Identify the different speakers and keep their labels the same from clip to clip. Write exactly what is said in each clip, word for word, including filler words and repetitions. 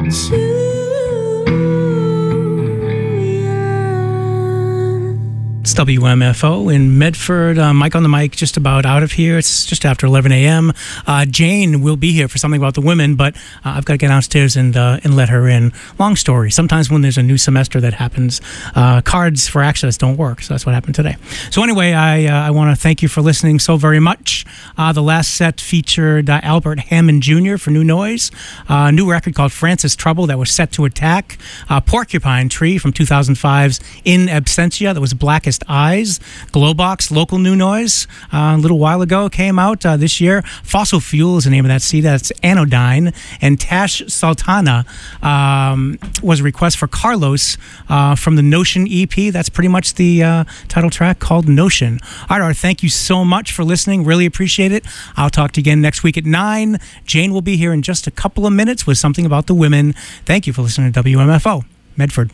Speaker 1: W M F O in Medford. Uh, Mike on the mic, just about out of here. It's just after eleven a.m. Uh, Jane will be here for something about the women, but uh, I've got to get downstairs and uh, and let her in. Long story. Sometimes when there's a new semester that happens, uh, cards for access don't work. So that's what happened today. So anyway, I uh, I want to thank you for listening so very much. Uh, the last set featured uh, Albert Hammond Junior for New Noise, uh, a new record called Francis Trouble that was set to attack. Uh, Porcupine Tree from two thousand five's In Absentia that was Blackest Eyes. Glowbox, local new noise, uh, a little while ago came out uh, this year. Fossil Fuel is the name of that C D. That's Anodyne. And Tash Sultana um, was a request for Carlos uh, from the Notion E P. That's pretty much the uh, title track called Notion. All right, thank you so much for listening. Really appreciate it. I'll talk to you again next week at nine. Jane will be here in just a couple of minutes with something about the women. Thank you for listening to W M F O, Medford.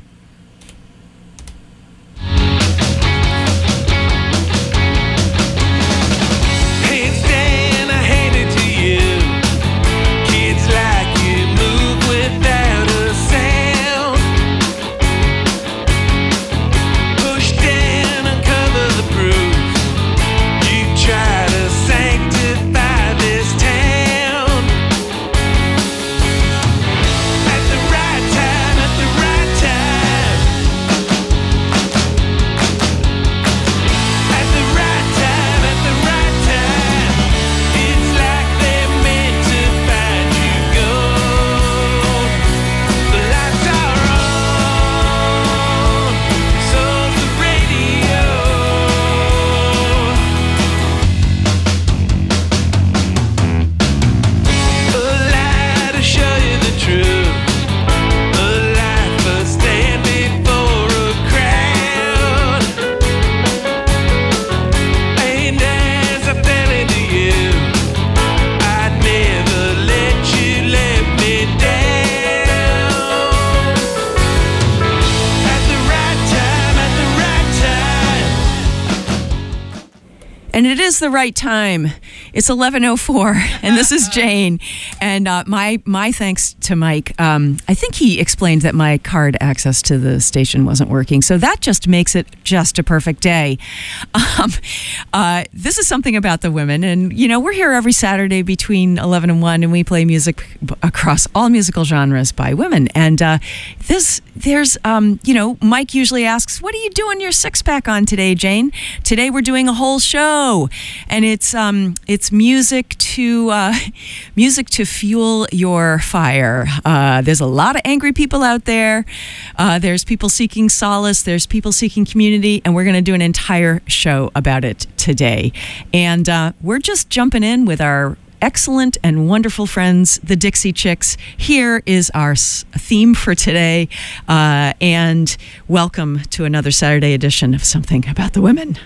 Speaker 2: And it is the right time. It's eleven oh four, and this is Jane. And uh, my my thanks to Mike. Um, I think he explained that my card access to the station wasn't working, so that just makes it just a perfect day. Um, uh, this is something about the women, and you know we're here every Saturday between eleven and one, and we play music across all musical genres by women. And uh, this there's um, you know Mike usually asks, "What are you doing your six pack on today, Jane?" Today we're doing a whole show. And it's um it's music to uh, music to fuel your fire. Uh, there's a lot of angry people out there. Uh, there's people seeking solace. There's people seeking community, and we're going to do an entire show about it today. And uh, we're just jumping in with our excellent and wonderful friends, the Dixie Chicks. Here is our s- theme for today, uh, and welcome to another Saturday edition of Something About the Women.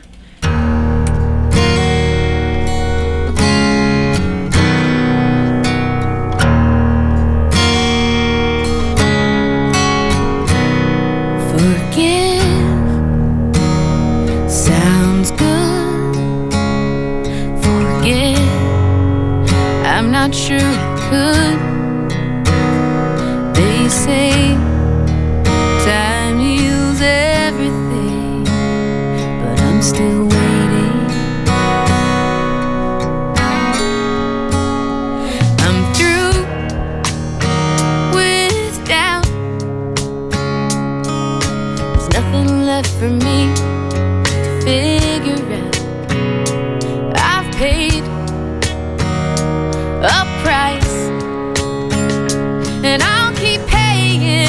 Speaker 3: I'm not sure I could. They say time heals everything, but I'm still waiting. I'm through with doubt. There's nothing left for me to figure out. I've paid a price, and I'll keep paying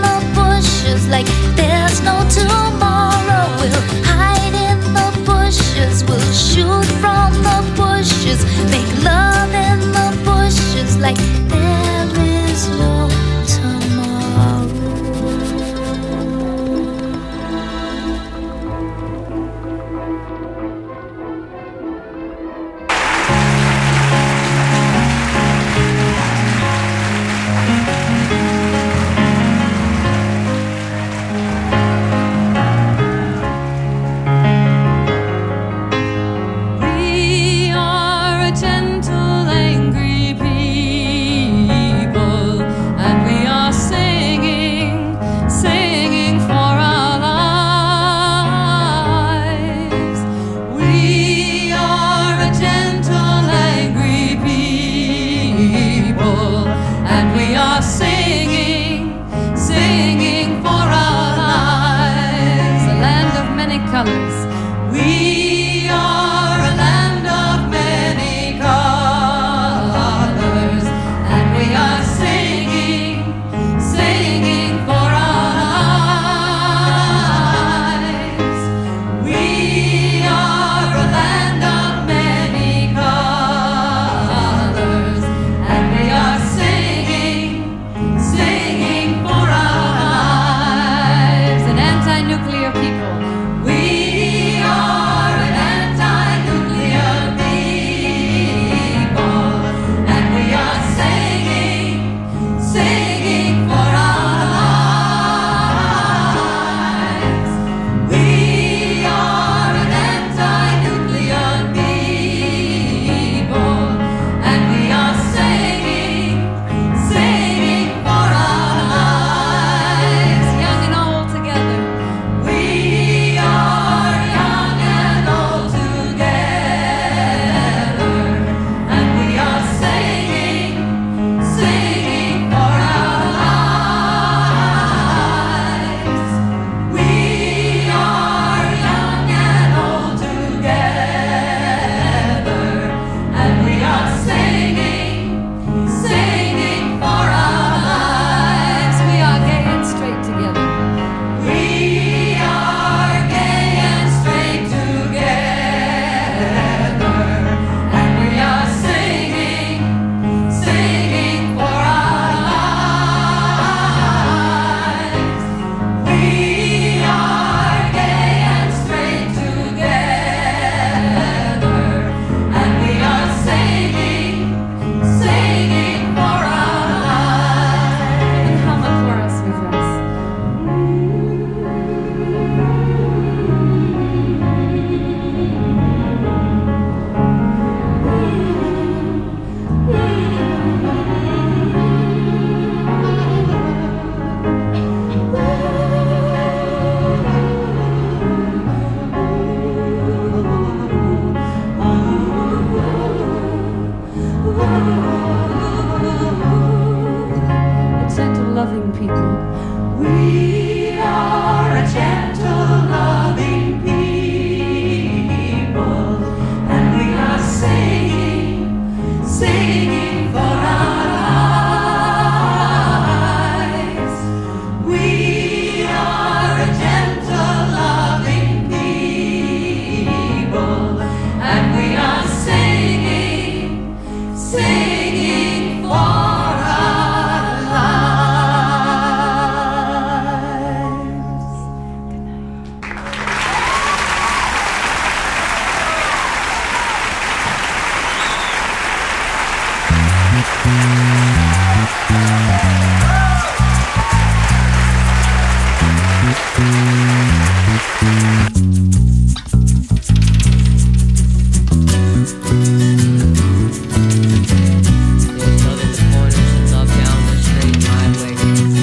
Speaker 4: There's love in the corners and love down the straight highway.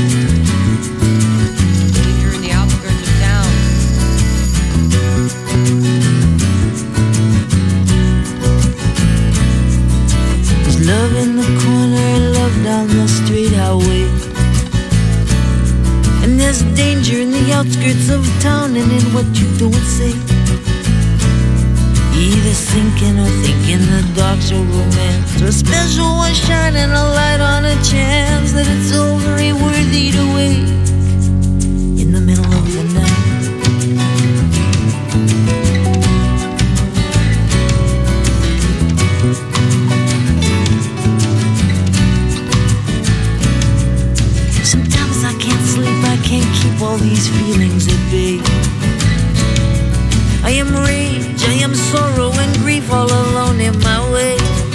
Speaker 4: Danger in the outskirts of town.
Speaker 5: There's love in the corner and love down the street highway. And there's danger in the outskirts of town and in what you don't say. Either thinking or thinking the dark's a romance, or a special one shining a light on a chance that it's so very worthy to wait in the middle of the night. Sometimes I can't sleep, I can't keep all these feelings at bay. I am rage, I am sorrow and grief all alone in my way.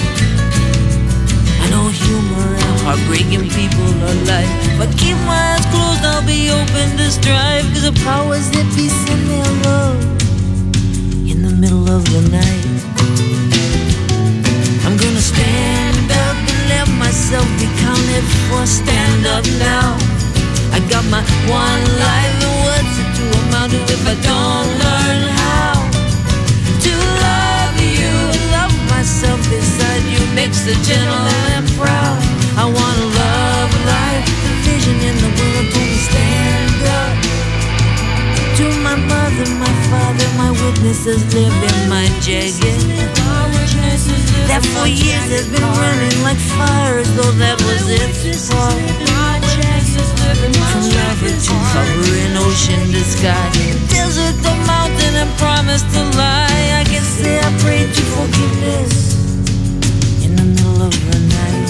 Speaker 5: I know humor and heartbreaking people are life. If I keep my eyes closed, I'll be open to strive, cause the powers that be send their love in the middle of the night. I'm gonna stand up and let myself be counted for. Stand up now. I got my one life, and what's it to amount to if I don't learn how to love you and love myself beside you? Makes the gentle and proud. I wanna love life, the vision in the world. Don't stand up to my mother, my father, my witnesses live in my jagged. That for years has been running like fire, as though that was its fault. From lava to cover an ocean to sky, desert to mountain and promise to lie. I can say I prayed to forgiveness in the middle of the night.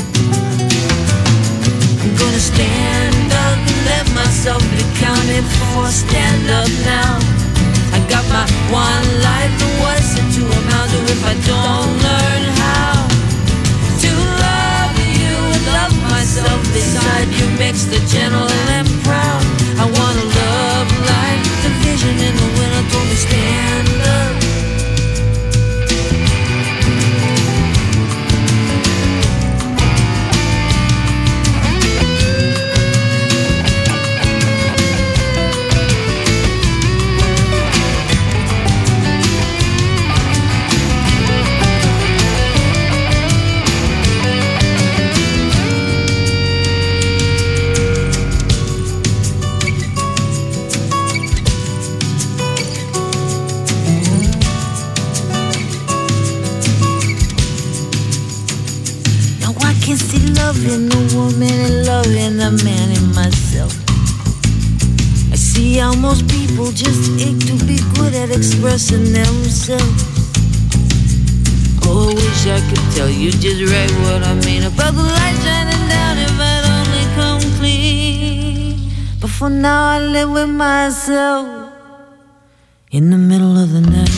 Speaker 5: I'm gonna stand up and let myself be counted for. Stand up now. I got my one life, and what's it to amount to if I don't learn how to love you and love myself beside you? Makes the gentle and proud. I wanna love life, the vision in the winter told me stand up. In the woman and love in the man in myself. I see how most people just ache to be good at expressing themselves. Oh, I wish I could tell you just right what I mean about the light shining down if I'd only come clean. But for now I live with myself in the middle of the night.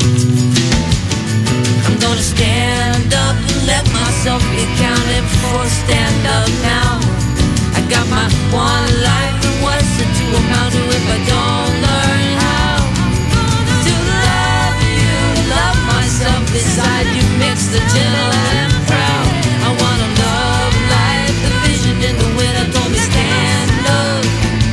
Speaker 5: I'm gonna stand up and let myself be counted for. Stand up now. I got my one life, and what's it to amount to if I don't learn how to love you, love myself beside you? Mix the gentle and proud. I wanna love life, the vision in the winter told me stand up.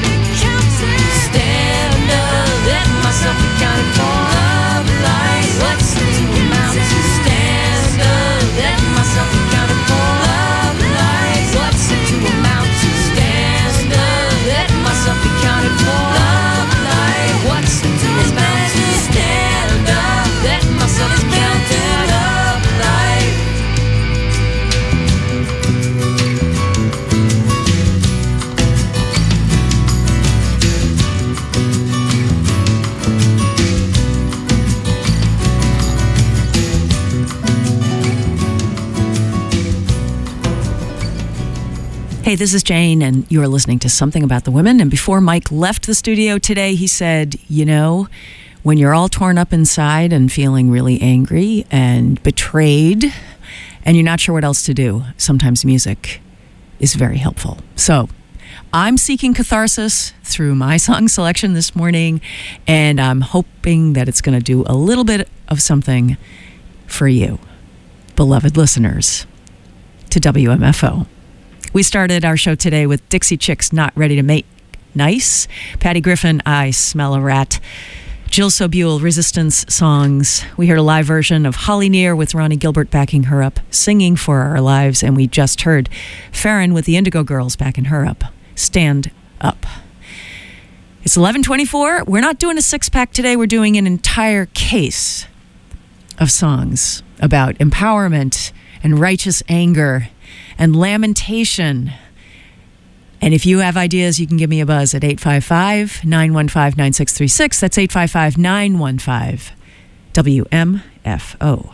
Speaker 5: Stand up, let myself be counted for. Love life, what's it to amount to? Stand up, let myself be counted for. Love life, what's it to amount to? Stand up, let myself be counted for. Love life, what's it to amount to? Stand up, let myself be counted. Love life.
Speaker 2: Hey, this is Jane, and you are listening to Something About the Women. And before Mike left the studio today, he said, you know, when you're all torn up inside and feeling really angry and betrayed, and you're not sure what else to do, sometimes music is very helpful. So I'm seeking catharsis through my song selection this morning, and I'm hoping that it's going to do a little bit of something for you, beloved listeners, to W M F O. We started our show today with Dixie Chicks, Not Ready to Make Nice. Patty Griffin, I Smell a Rat. Jill Sobule, Resistance Songs. We heard a live version of Holly Near with Ronnie Gilbert backing her up, Singing for Our Lives. And we just heard Farron with the Indigo Girls backing her up, Stand Up. It's eleven twenty-four. We're not doing a six-pack today. We're doing an entire case of songs about empowerment and righteous anger and lamentation. And if you have ideas, you can give me a buzz at eight five five, nine one five, nine six three six. That's eight five five, nine one five, W M F O.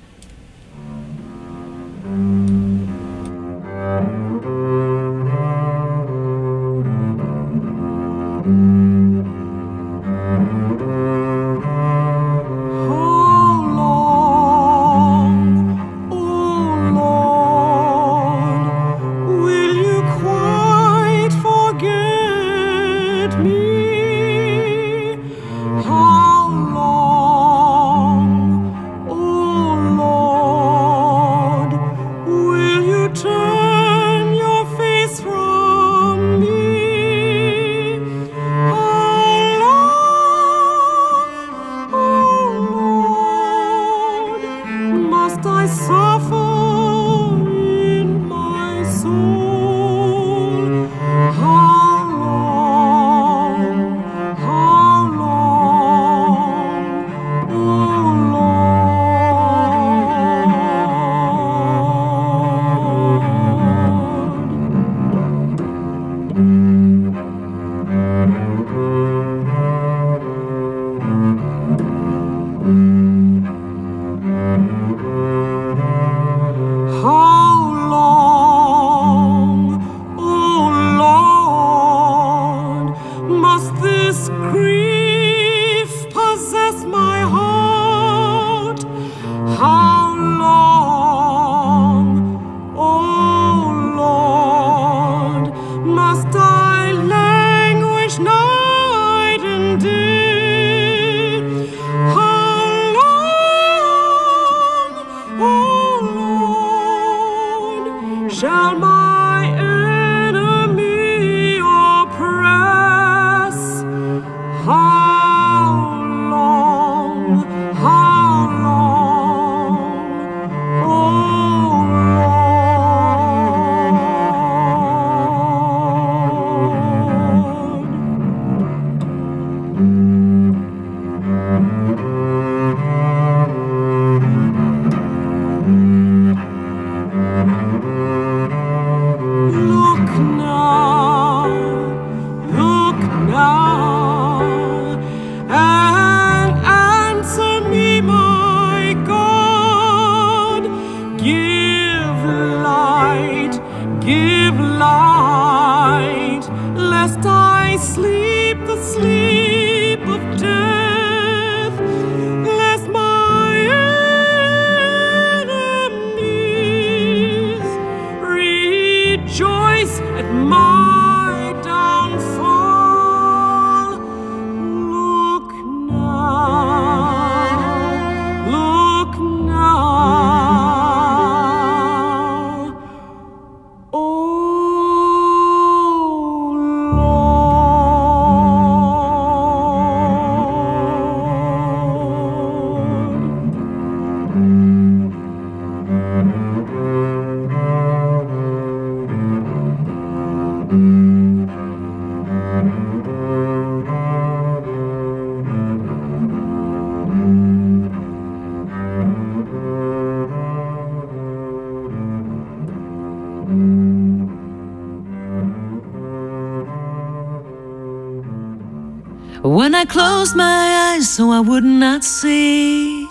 Speaker 5: When I closed my eyes so I would not see,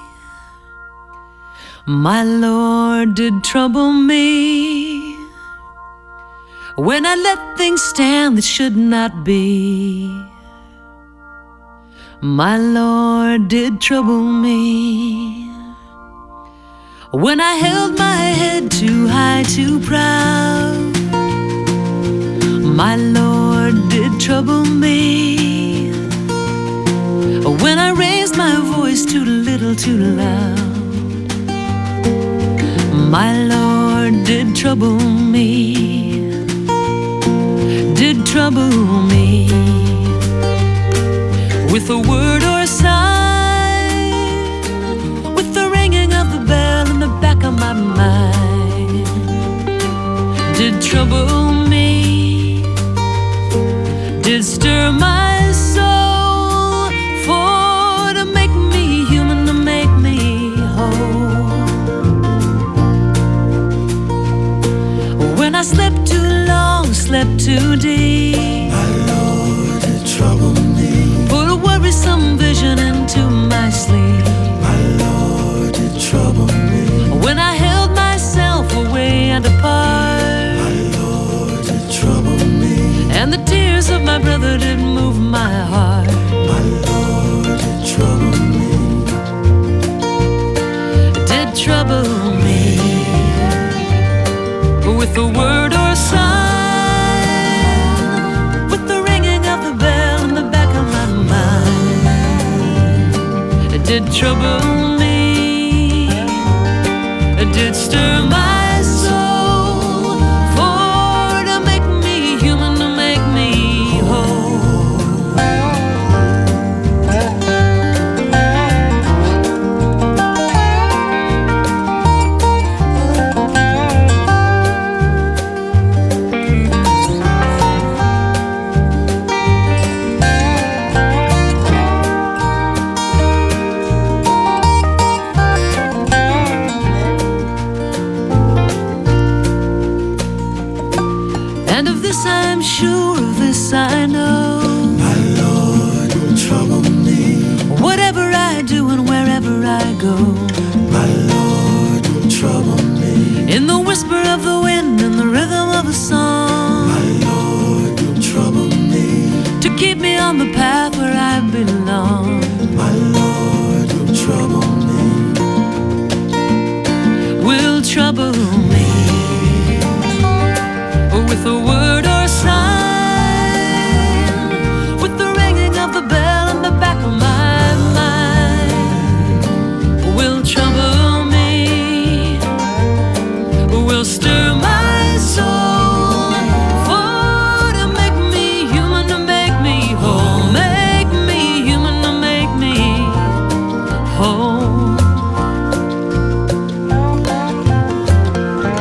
Speaker 5: my Lord did trouble me. When I let things stand that should not be, my Lord did trouble me. When I held my head too high, too proud, My Lord did trouble me when I raised my voice too little, too loud. My Lord did trouble me, did trouble me with a word or a sign, with the ringing of the bell in the back of my mind. Did trouble me, did stir my soul, for to make me human, to make me whole. When I slept too long, slept too deep,
Speaker 6: my Lord did trouble me.
Speaker 5: Put a worrisome vision into my sleep,
Speaker 6: my Lord did trouble me.
Speaker 5: When I held myself away and apart,
Speaker 6: my Lord did trouble me.
Speaker 5: And the tears of my brother did move my heart,
Speaker 6: my Lord did trouble me.
Speaker 5: Did trouble me with a word or a sign, with the ringing of the bell in the back of my mind. It did trouble me, it did stir my soul, for to make me human, to make me whole. And of this I'm sure, of this I know,
Speaker 6: my Lord will trouble me.
Speaker 5: Whatever I do and wherever I go,
Speaker 6: my Lord will trouble me.
Speaker 5: In the whisper of the wind and the rhythm of a song,
Speaker 6: my Lord will trouble me.
Speaker 5: To keep me on the path where I belong,
Speaker 6: my Lord will trouble me.
Speaker 5: Will trouble me with a word or sign, with the ringing of the bell in the back of my mind. Will trouble me, will stir my soul, for to make me human, to make me whole, make me human, to make me whole.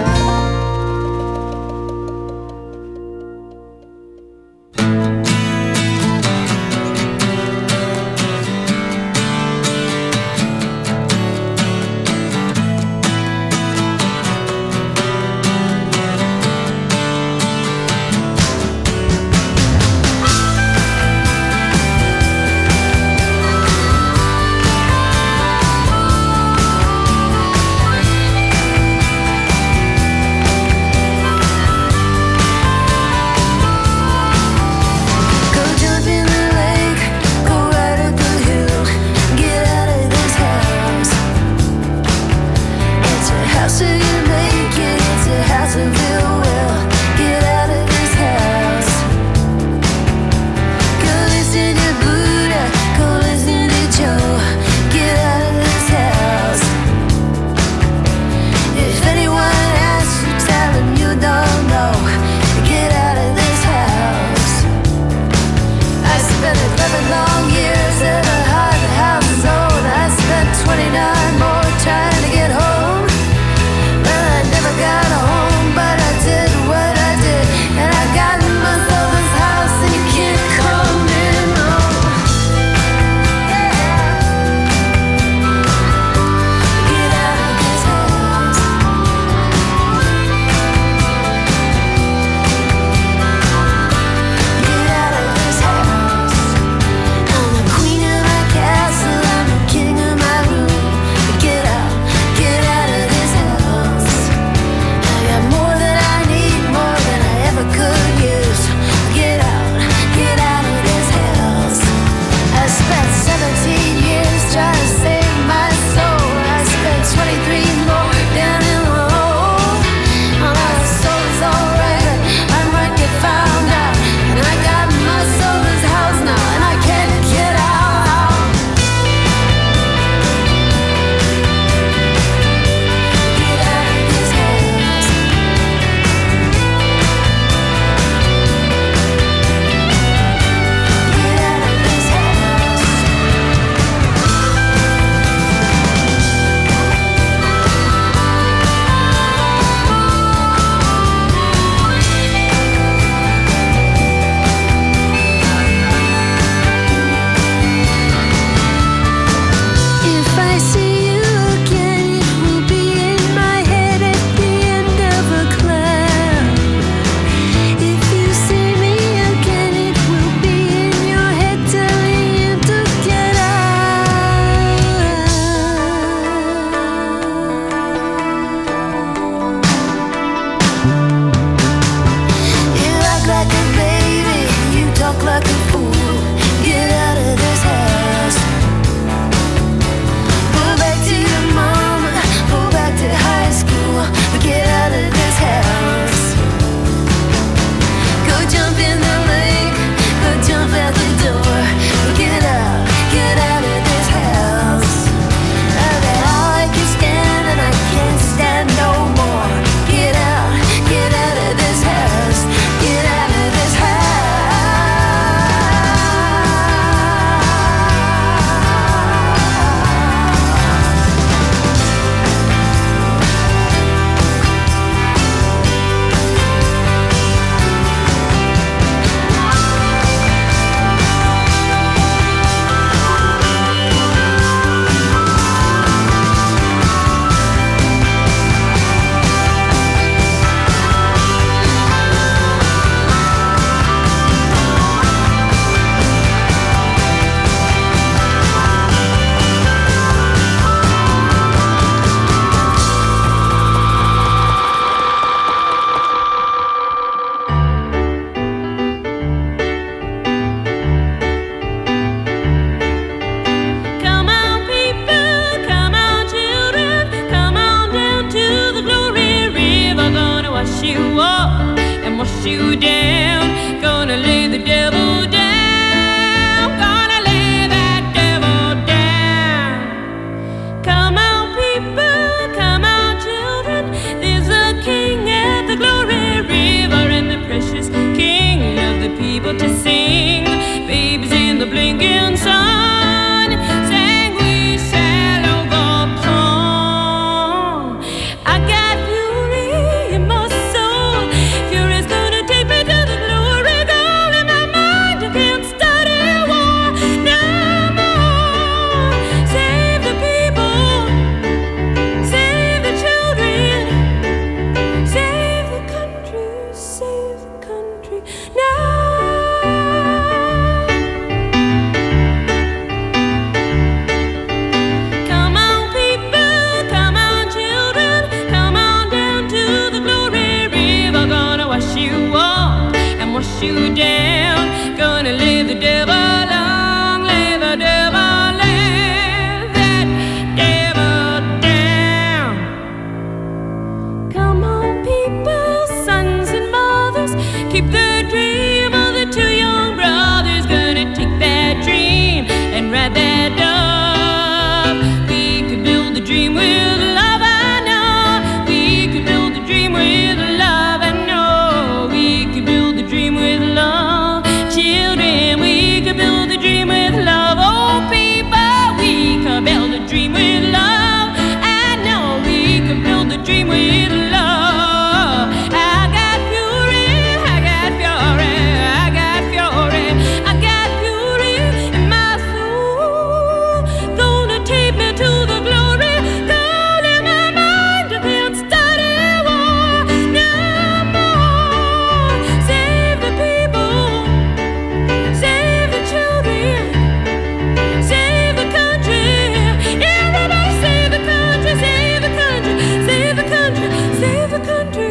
Speaker 7: wash you down. Gonna lay the devil down. Gonna lay that devil down. Come on, people, come on, children. There's a king at the Glory River, and the precious king of the people to sing. Babies in the blinking sun, sang we shall overcome. I got fury in my soul. Fury's gonna take me to the glory goal. In my mind I can't study war no more. Save the people, save the children, save the country, save the country now. Come on, people, come on, children, come on down to the Glory River. Gonna wash you up and wash you down. Gonna lay the devil long, lay the devil, lay that devil down. Come on, people, sons and mothers, keep the dream of the two young brothers. Gonna take that dream and ride that dove. We could build a dream with love, I know. We could build a dream with love, I know. We could build a dream with love. Children, we could build a dream with love. Oh, people, we could build a dream with love. I know we could build a dream with love. I got fury, I got fury, I got fury, I got fury in my soul. Gonna take me to the glory goal. In my mind I can't study war no more. Save the people, save the children, save the country. Everybody save the country, save the country, save the country, save the country.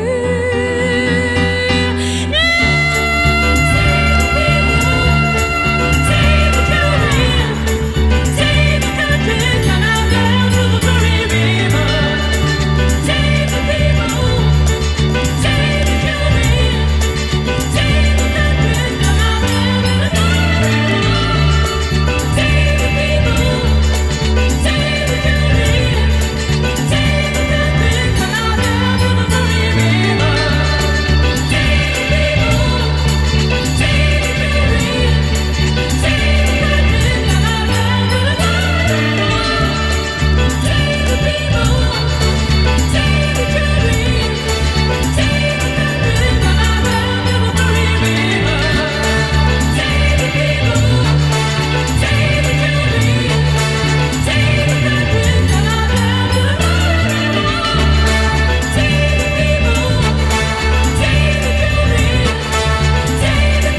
Speaker 7: Save the people, save the children, save the country. Come on down to the Glory River. Save the people, save the children, save the country. Come on down to the Glory River. Save the people, save the children, save the country. Come on down to the Glory River. Save the people, save the children, save the country. Come on down to the Glory River. Save the people, save the children, save the country. Come on down to the Glory River. Save the people, save the children, save the country. Come on down to the Glory River. Save the people, save the children, save the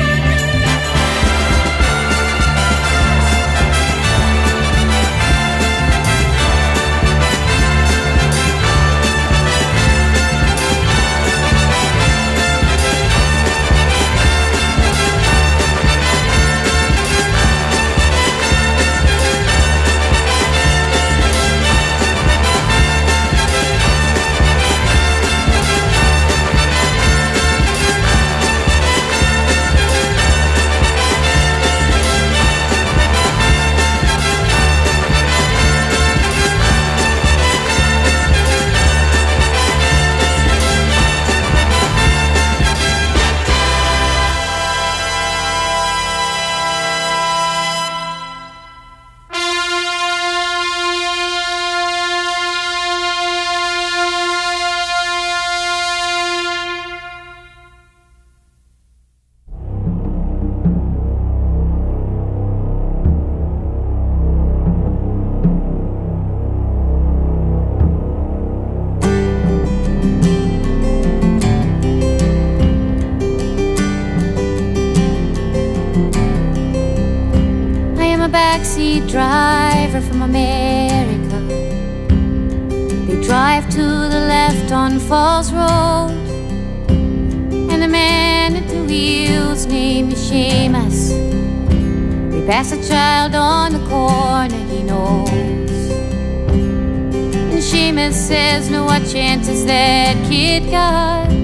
Speaker 3: backseat driver from America. They drive to the left on Falls Road, and the man at the wheel's name is Seamus. They pass a child on the corner he knows, and Seamus says, "No, what chance has that kid got?"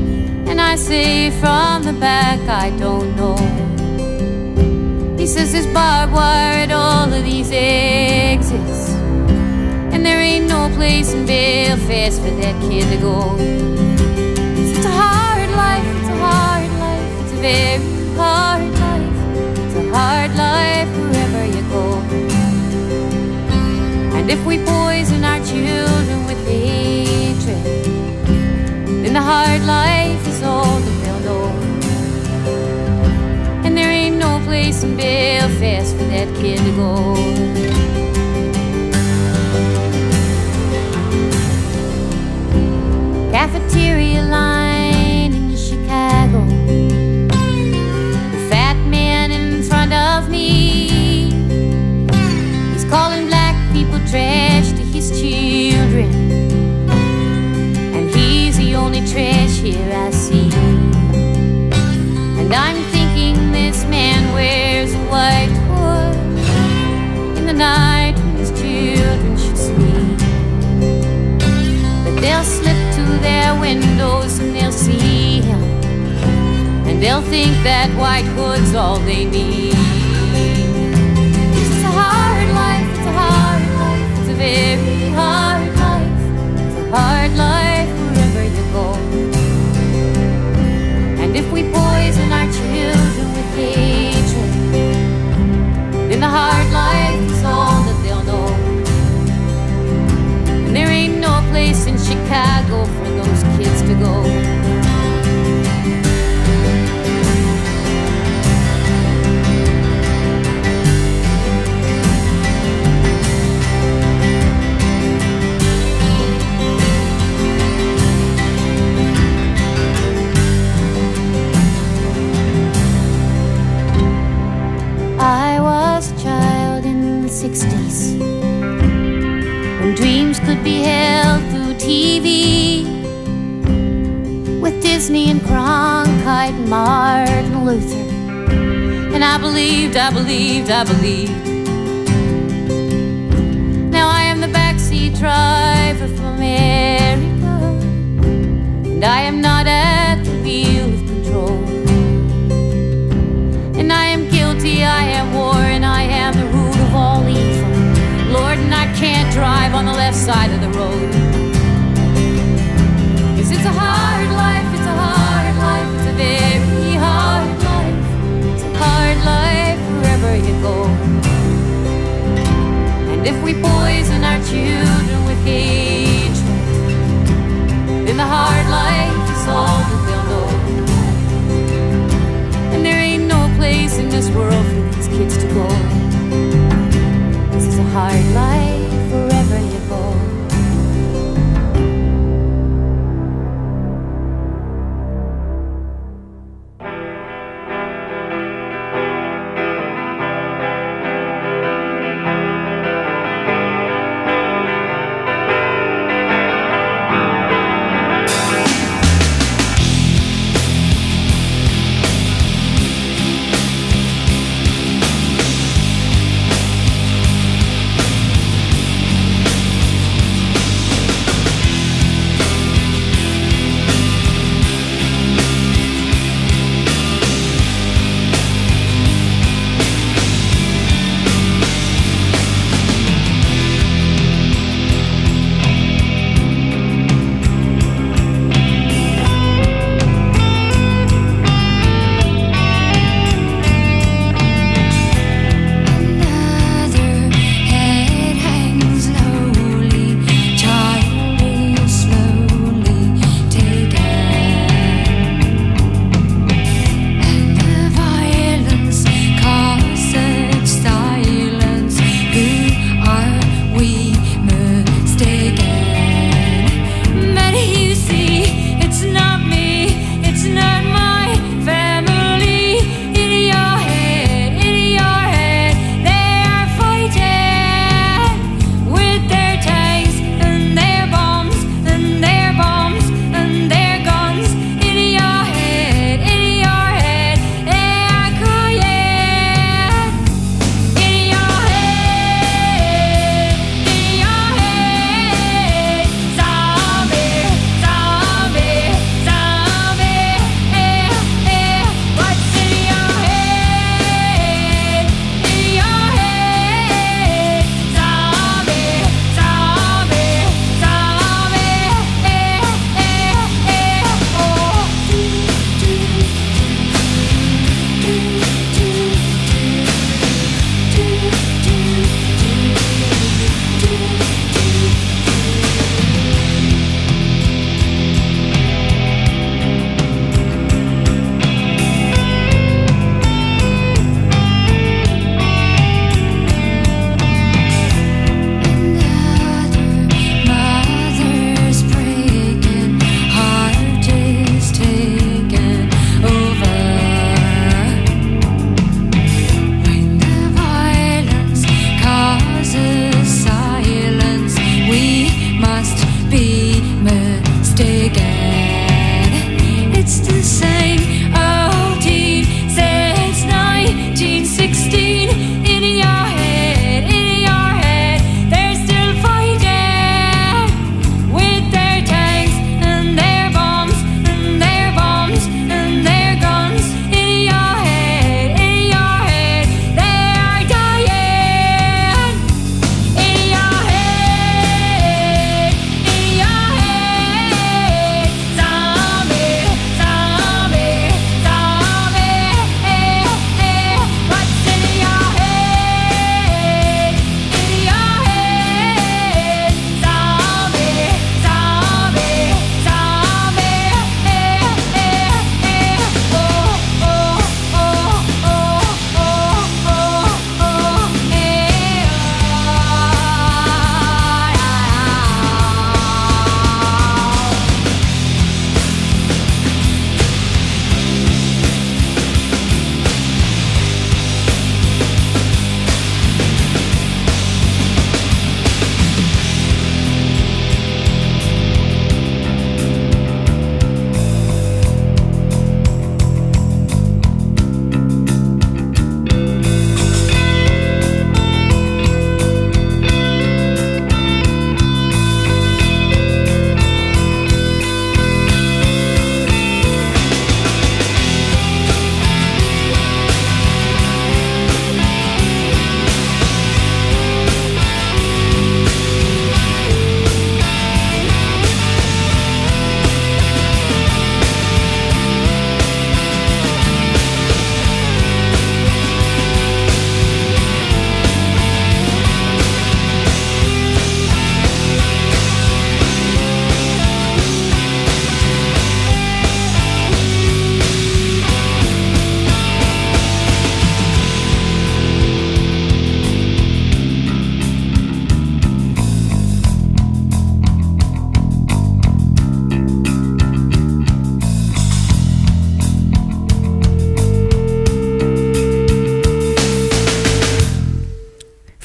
Speaker 3: And I say from the back, I don't know. He says there's barbed wire at all of these exits, and there ain't no place in Belfast for that kid to go. It's a hard life, it's a hard life, it's a very hard life. It's a hard life wherever you go. And if we poison our children with hatred, then the hard life is all that they'll know. And there ain't no place in Belfast for that kid to go. Cafeteria line in Chicago, the fat man in front of me, he's calling black people trash to his children, and he's the only trash here I see. And I'm thinking this man wears a white hood in the night when his children should sleep, but they'll slip to their windows and they'll see him, and they'll think that white hood's all they need. It's a hard life, it's a hard life, it's a very hard life. It's a hard life wherever you go. And if we poison our children with hatred, then the hard life is all that they'll know. And there ain't no place in Chicago for those kids to go. I was a child in the sixties, when dreams could be held through T V, with Disney and Cronkite and Martin Luther. And I believed, I believed, I believed. Now I am the backseat driver for America, and I am not at the wheel of control. And I am guilty, I am war, and I am the root of all evil, Lord, and I can't drive on the left side of the road. 'Cause it's a hard life, it's a hard life, it's a very hard life. It's a hard life wherever you go. And if we poison our children with hatred, then the hard life is all that they'll know. And there ain't no place in this world for these kids to go. This is a hard life wherever you go.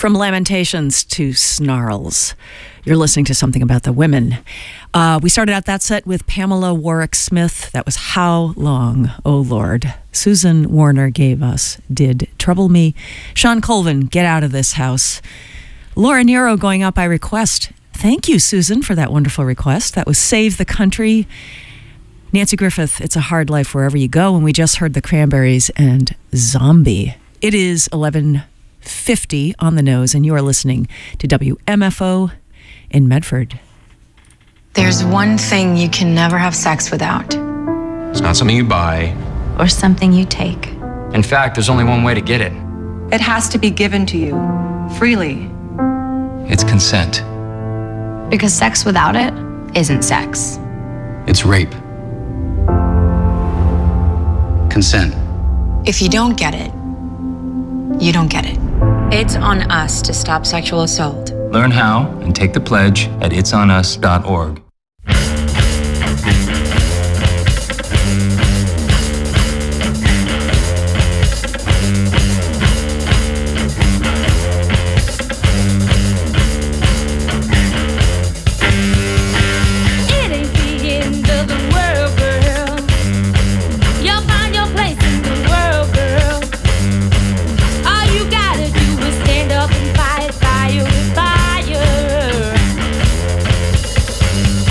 Speaker 2: From Lamentations to Snarls. You're listening to Something About the Women. Uh, we started out that set with Pamela Warwick Smith. That was How Long, Oh Lord. Susan Warner gave us Did Trouble Me. Sean Colvin, Get Out of This House. Laura Nero going out by request. Thank you, Susan, for that wonderful request. That was Save the Country. Nancy Griffith, It's a Hard Life Wherever You Go. And we just heard the Cranberries and Zombie. It is eleven fifty on the nose, and you are listening to W M F O in Medford.
Speaker 8: There's one thing you can never have sex without.
Speaker 9: It's not something you buy.
Speaker 8: Or something you take.
Speaker 9: In fact, there's only one way to get it.
Speaker 10: It has to be given to you, freely.
Speaker 9: It's consent.
Speaker 8: Because sex without it isn't sex.
Speaker 9: It's rape. Consent.
Speaker 8: If you don't get it, you don't get it. It's on us to stop sexual assault.
Speaker 9: Learn how and take the pledge at its on us dot org.
Speaker 7: It ain't the end of the world, girl. You'll find your place in the world, girl. All you gotta do is stand up and fight fire with fire.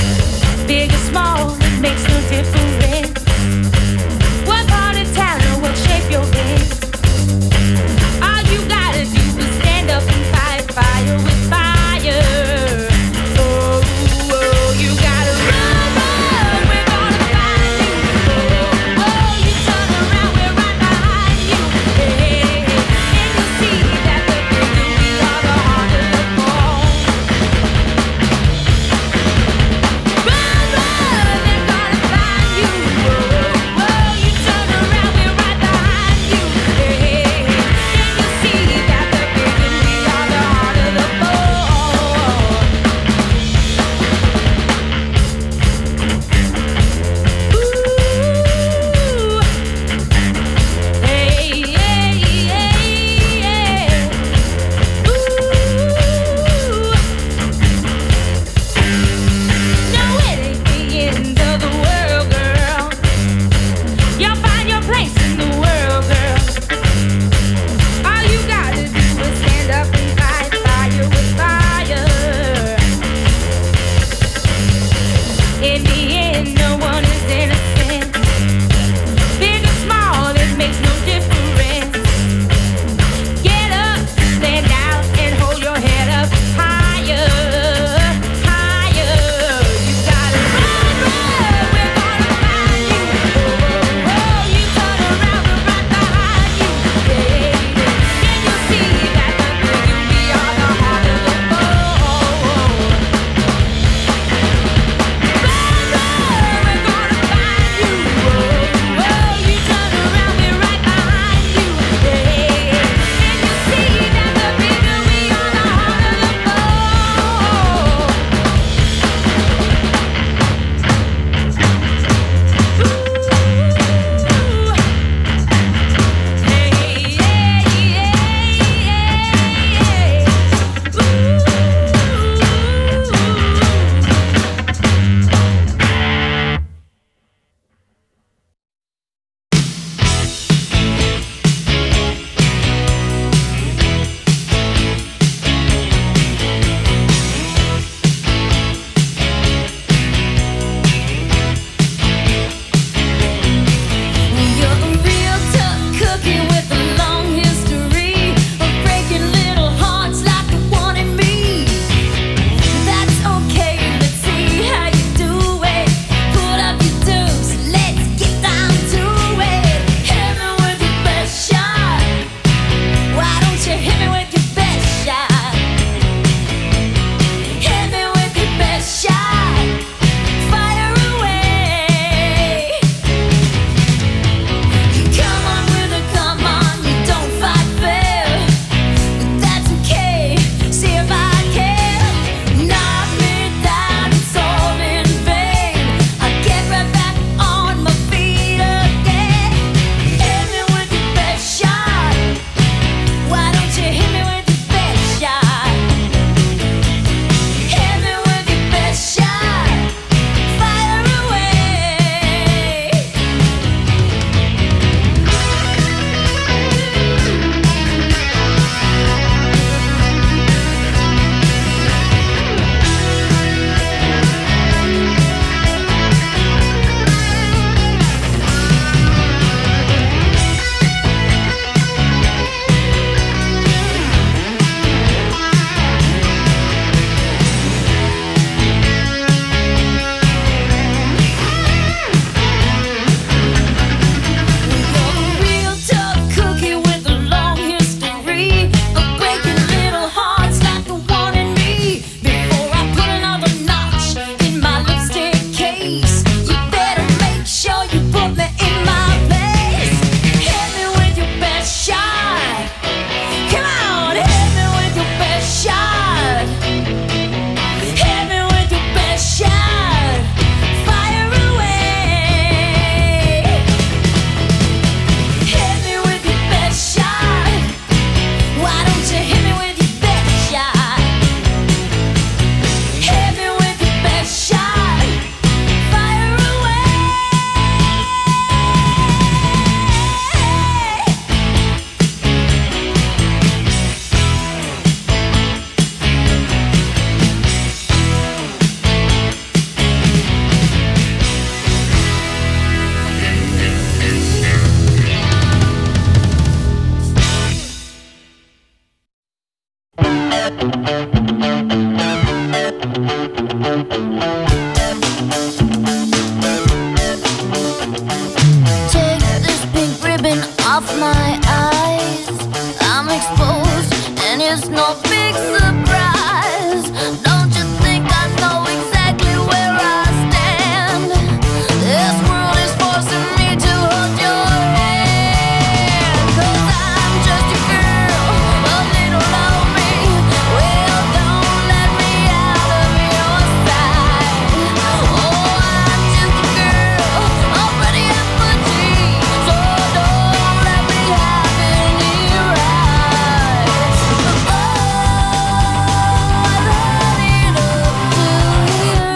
Speaker 3: Take this pink ribbon off my eyes. I'm exposed, and it's no big surprise. Don't you think I know exactly where I stand? This world is forcing me to hold your hand. 'Cause I'm just a girl, a little lonely. Well, don't let me out of your sight. Oh, I'm just a girl, already at my G. So don't let me have any rights. Oh, I've had it up to here.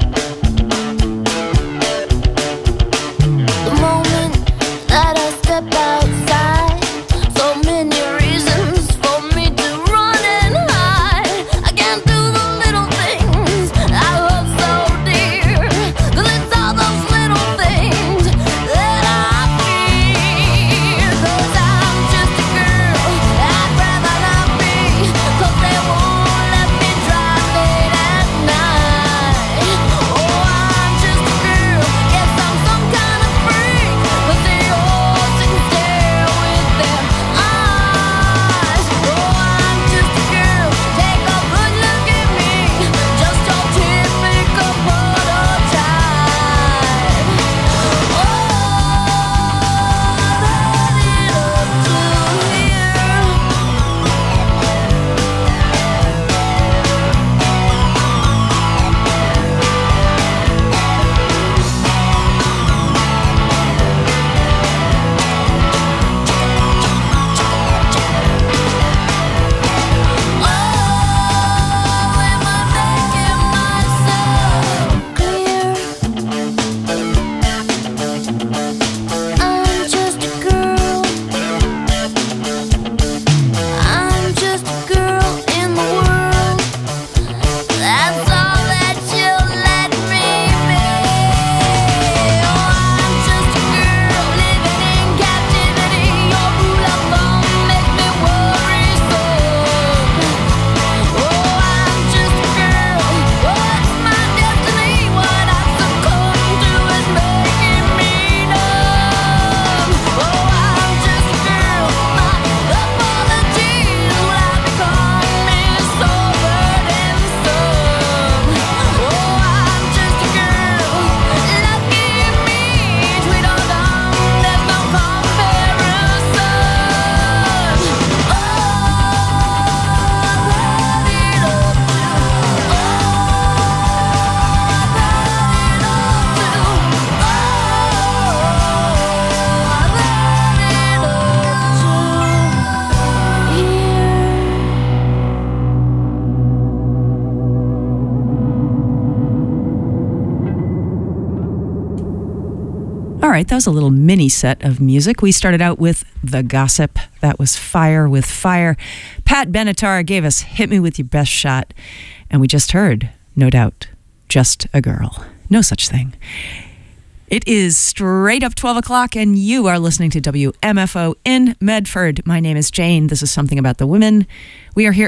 Speaker 3: The moment that I step outside, so many reasons for me to run and hide. I can't do the little things I love so dear, 'cause it's all those little things that I fear. 'Cause I'm just a girl, I'd rather not be, 'cause they won't let me drive late at night. Oh, I'm just a girl, yes, I'm some kind of freak, 'cause they all sit and stare with their eyes. Oh, I'm just a girl, take a good look at me, just your typical prototype. Oh, I've had it up to here. Oh, am I making myself clear? I'm just a girl. I'm just a girl in the world. That's all that you'll let me be. Oh, I'm just a girl living in captivity. Your rule of thumb makes me worrisome. Oh, I'm just a girl. What's my destiny? What I succumb to is making me numb. Oh, I'm just a girl. My apologies will have become me so burdensome. Oh, I'm just a girl. Lucky me, sweet or dumb, there's no comparison. Oh, I've had it up to. Oh, I've had it up to. Oh, I've had it up to here.
Speaker 2: All right, that was a little mini set of music. We started out with The Gossip. That was Fire with Fire. Pat Benatar gave us Hit Me With Your Best Shot. And we just heard, no doubt, Just a Girl. No such thing. It is straight up twelve o'clock, and you are listening to W M F O in Medford. My name is Jane. This is Something About the Women. We are here